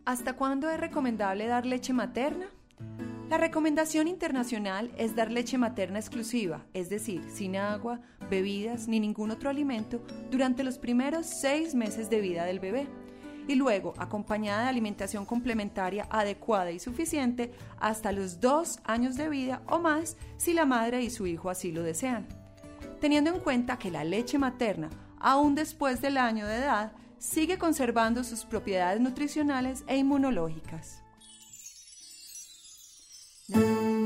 ¿Hasta cuándo es recomendable dar leche materna? La recomendación internacional es dar leche materna exclusiva, es decir, sin agua, bebidas ni ningún otro alimento durante los primeros 6 meses de vida del bebé y luego acompañada de alimentación complementaria adecuada y suficiente hasta los 2 años de vida o más si la madre y su hijo así lo desean. Teniendo en cuenta que la leche materna, aún después del año de edad, sigue conservando sus propiedades nutricionales e inmunológicas.